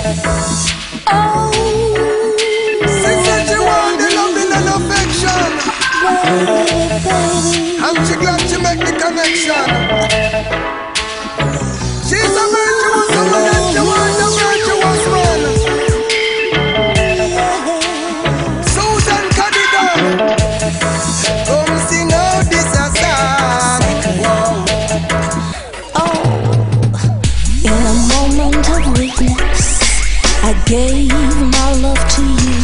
Oh, She said she want the loving and affection, baby. and she glad she make the connection. She's a virtuous woman and she want a virtuous man. Susan Cadigan, come sing out this a song. In a moment of weakness, I gave my love to you.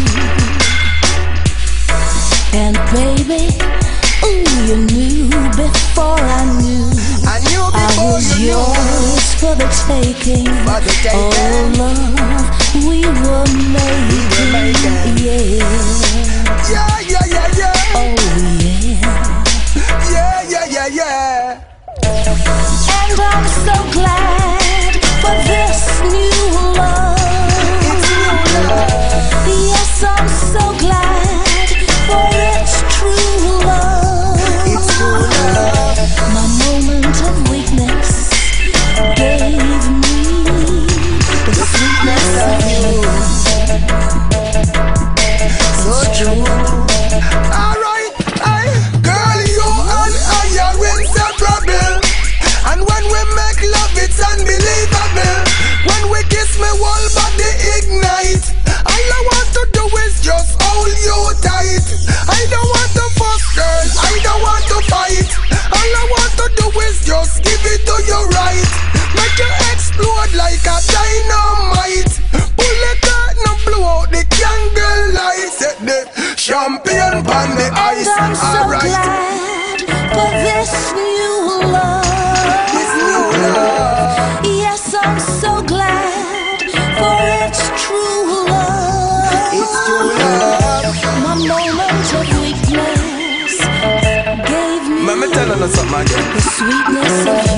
And baby, ooh, you knew before I knew. I knew I before was you knew. yours for the taking. For the taking. Oh, love, we were making. Yeah. Yeah, yeah, yeah, yeah. Oh, yeah. Yeah, yeah, yeah, yeah. And I'm so glad for this new love. It's new love. Yes, I'm so glad for its true love. It's true love. My moment of weakness gave me the sweetness of you. So true. Alright, girl, you and I are inseparable. And when we make love, it's unbelievable. When we kiss, my whole body ignite. All I want to do is just hold you tight. I don't want to fuss, girl, I don't want to fight. All I want to do is just give it to you right. Make you explode like a dynamite. Pull the curtain and blow out the candle light. Set the champagne on the ice. And I'm so Alright. glad for this new love. This new love. Yes, I'm so glad for its true love. It's true love. My moment of weakness gave me Let me tell you something again. the sweetness of